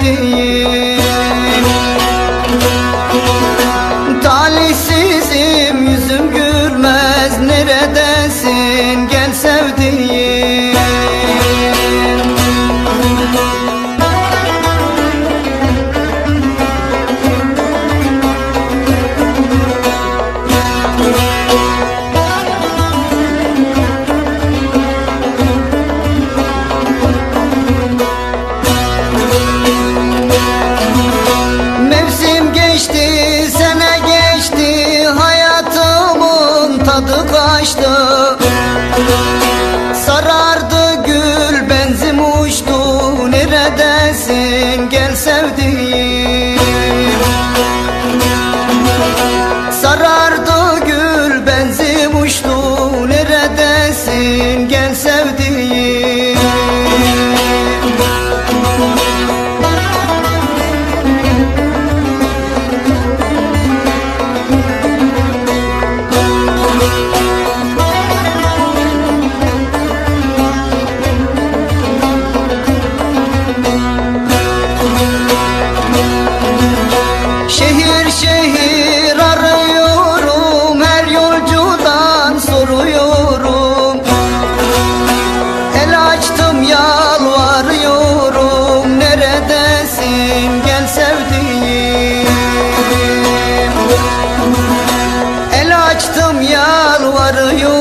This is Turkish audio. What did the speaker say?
sevdiğim. Talihsizim, yüzüm gülmez, neredesin gel sevdiğim. Mevsim geçti, sene geçti, hayatımın tadı kaçtı. Sarardı gül, benzim uçtu, neredesin gel sevdiğim. Sarardı gül, benzim uçtu, neredesin gel sevdiğim. Şehir şehir arıyorum, her yolcudan soruyorum. El açtım yalvarıyorum, neredesin gel sevdiğim. El açtım yalvarıyorum,